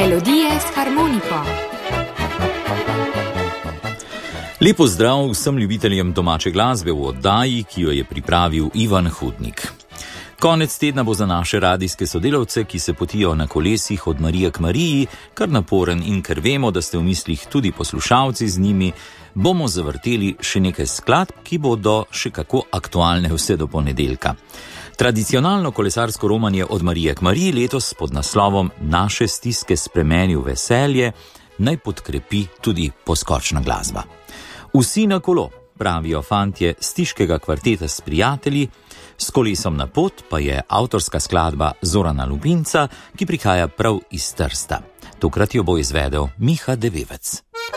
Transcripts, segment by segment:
Melodije s harmoniko. Lep pozdrav vsem ljubiteljem domače glasbe v oddaji, ki jo je pripravil Ivan Hudnik. Konec tedna bo za naše radijske sodelavce, ki se potijo na kolesih od Marije k Mariji, kar naporen in ker vemo, da ste v mislih tudi poslušalci z njimi, bomo zavrteli še nekaj skladb, ki bodo še kako aktualne vse do ponedeljka. Tradicionalno kolesarsko romanje od Marije k Mariji letos pod naslovom Naše stiske spremeni v veselje naj podkrepi tudi poskočna glasba. Vsi na kolo, pravijo fantje Stiškega kvarteta s prijatelji, s kolesom na pot pa je avtorska skladba Zorana Lubinca, ki prihaja prav iz Trsta. Tokrat jo bo izvedel Miha Devevec.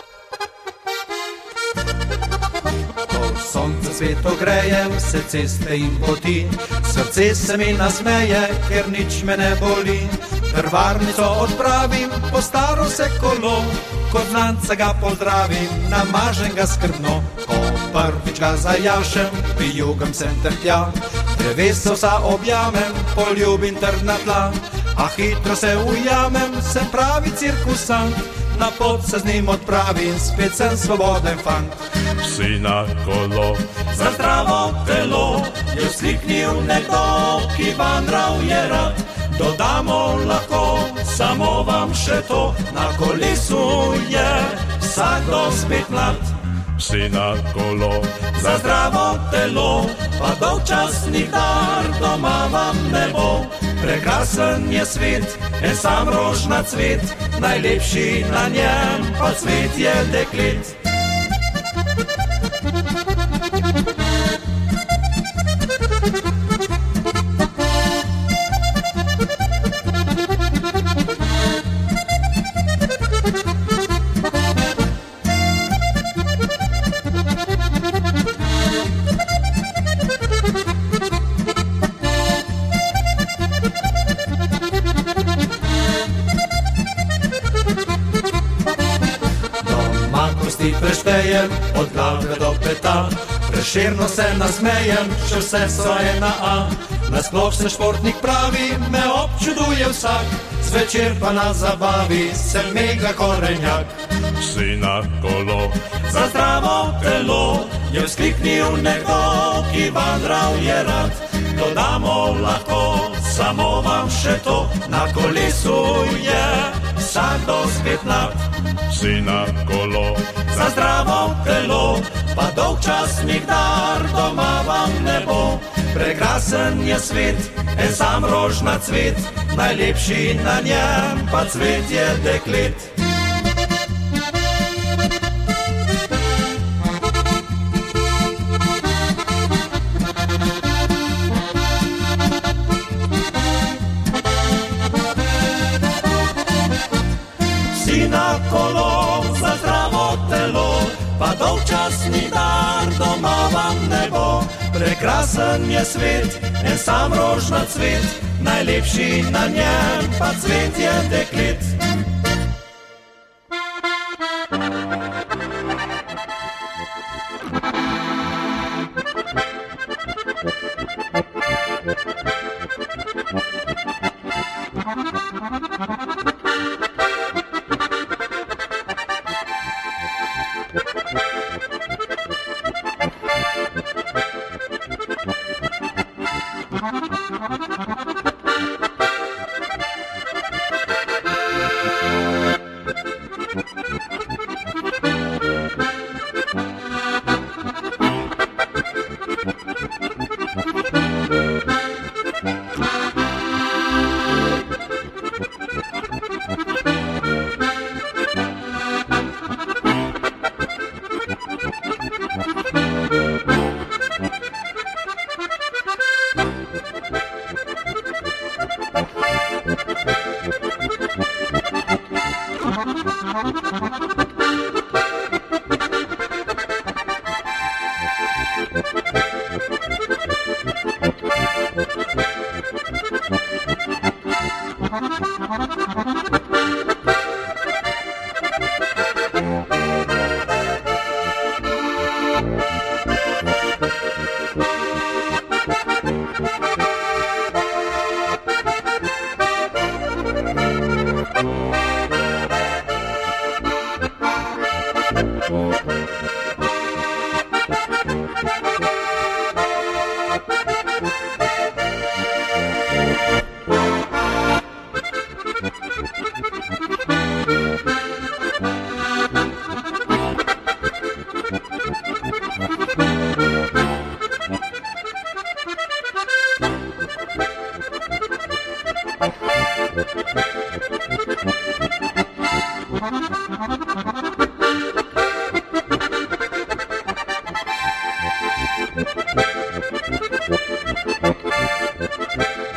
Sonce sveto greje, vse ceste in poti, srce se mi nasmeje, ker nič me ne boli. Krvarnico odpravim, po staro se kolo, kot znanca ga pozdravim, namažem ga skrbno. Ko prvič ga zajašem, prijugam sem ter tja, drevesa vsa objamem, poljubim trdna tla. A hitro se ujamem, sem pravi cirkusant, na pot se z njim odpravim, spet sem svoboden fant. Vsi na kolo, za zdravo telo, je vzkliknil nekdo, ki vandral je rad. Dodamo lahko, samo vam še to, na kolesu je vsakdo spet mlad. vsi na kolo, za zdravo telo, pa dolgčasni dar doma vam ne bo. Prekrasen je svet, en sam rožna cvet, najlepši na njem pa cvet je deklet. Preštejem od glave do peta, preširno se nasmejem, še vse so ena A. Nasploh se športnik pravi, me občuduje vsak, zvečer pa na zabavi sem mega korenjak. vsi na kolo, za zdravo telo je vzkliknil nekdo, ki vandral je rad. Dodamo lahko, samo vam še to, na kolesu je vsakdo spet nad. vsi na kolo, za zdravo telo, pa dolgčasni dar doma vam ne bo. Prekrasen je svet, en sam rožna cvet, najlepši na njem pa cvet je deklet. Vsi na kolo, za zdravo telo, pa dolgčasni dar doma vam ne bo. Prekrasen je svet, en sam rožna cvet, najlepši na njem pa cvet je deklet.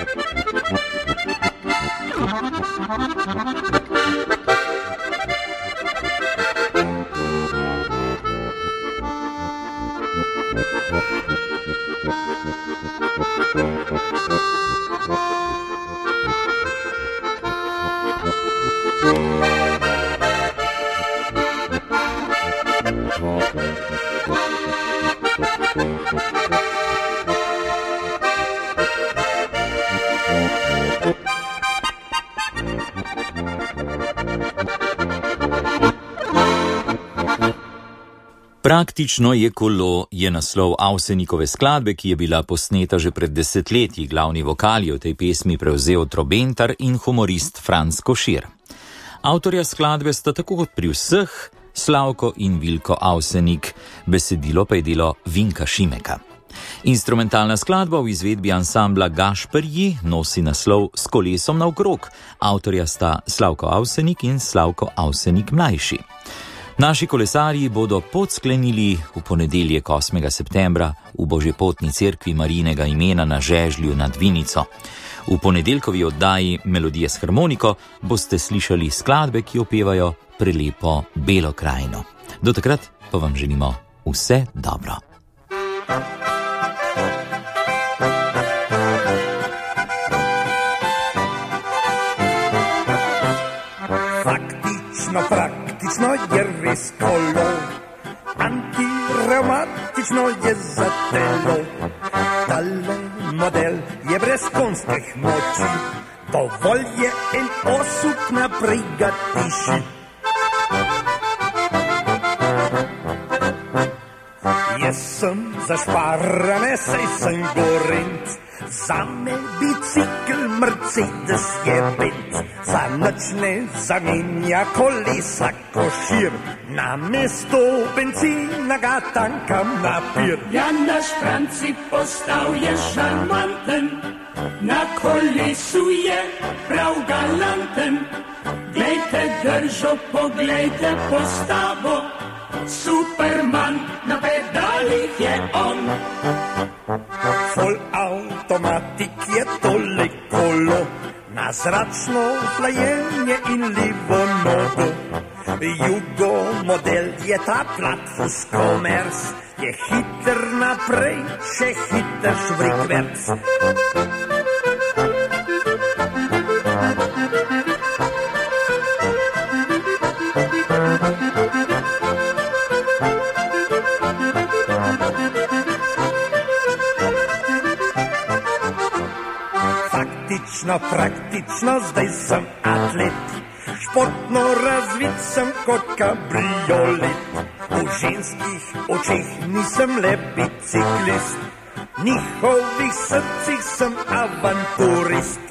Praktično je kolo je naslov Avsenikove skladbe, ki je bila posneta že pred desetletji. Glavni vokal je v tej pesmi prevzel trobentar in humorist Franc Košir. Avtorja skladbe sta tako kot pri vseh Slavko in Vilko Avsenik, besedilo pa je delo Vinka Šimeka. Instrumentalna skladba v izvedbi ansambla Gašperji nosi naslov S kolesom naokrog. Avtorja sta Slavko Avsenik in Slavko Avsenik mlajši. Naši kolesarji bodo pot sklenili v ponedeljek 8. septembra v Božjepotni cerkvi Marijinega imena na Žežlju nad Vinico. V ponedeljkovi oddaji Melodije s harmoniko boste slišali skladbe, ki opevajo prelepo Belo krajino. Do takrat pa vam želimo vse dobro. Praktično je res kolo, antireumatično je za telo. Tale model je brez konskih moči, dovolj je en osuk naprej ga tiši. Jaz sem zašparane, saj sem gorent, zame bicikl Mercedes je bent. Za noč ne zamenja kolesa Košir, namesto benzina ga tankam napir. Ja, naš Franci postal je šarmanten, na kolesu je prav galanten. Glejte držo, poglejte postavo, Superman na pedalih je on. Full automatik je tole kolo, na zračno hlajenje in levo nogo. Jugo model je ta platfus komers, je hiter naprej, še hiter švrikverc. Praktično, zdaj sem atlet, športno razvit sem kot kabriolet. V ženskih očeh nisem le biciklist, njihovih srcih sem avanturist.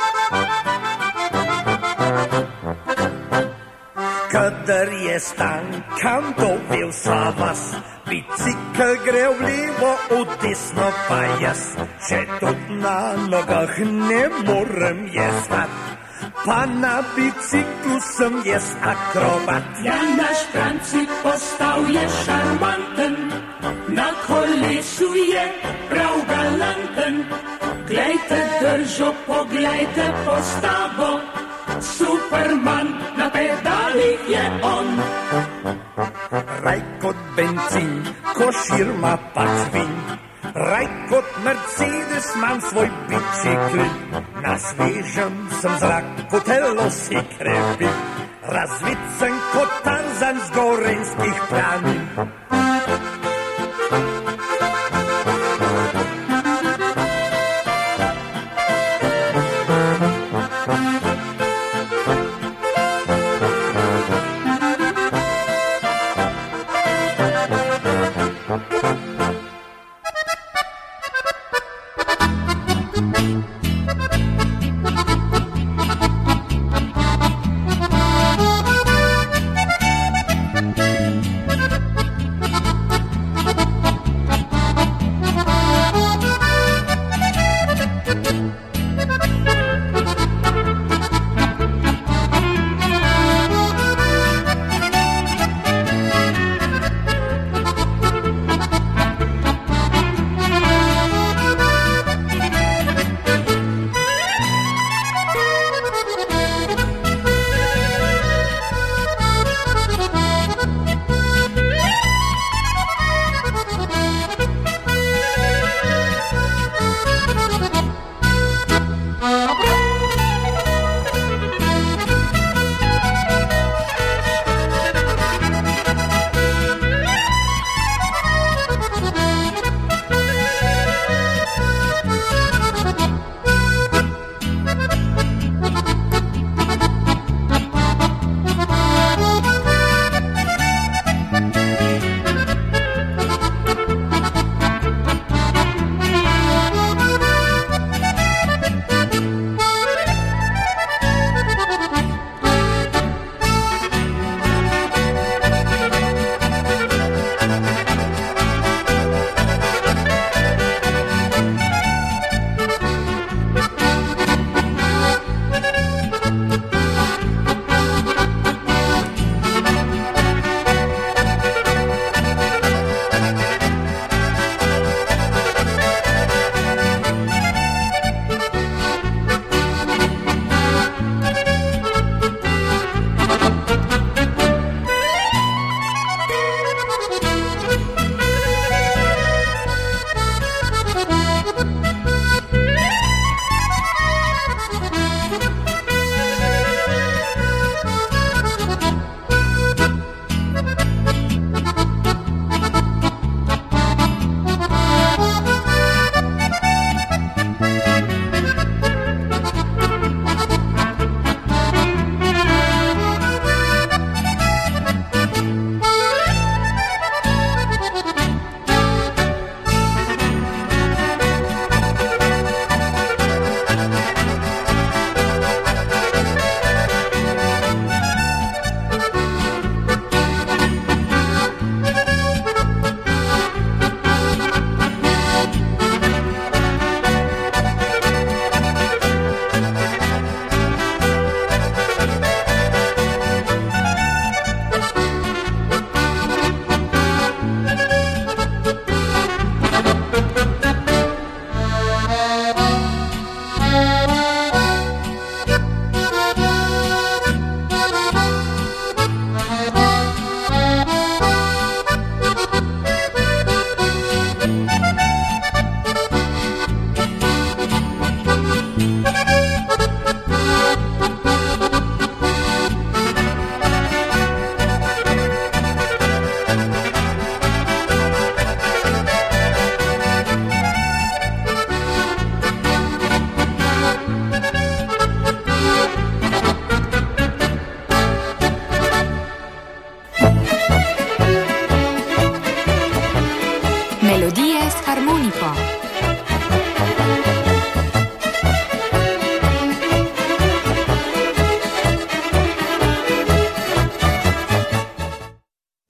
Kadar je stankam dovel sva vas, bicikl gre v levo, v desno pa jaz. Če tudi na nogah ne morem jezdat, pa na biciklu sem jaz akrobat. Ja, naš Franci postal je šarmanten, na kolesu je prav galanten. Glejte držo, poglejte postavo, Superman na pedalih je on. Raj kot benzin, Košir ma pač vin, raj kot Mercedes mam svoj bicikl. Na svežem sem zraku, telo si krepi, razvit sem kot Tarzan z gorenskih planin.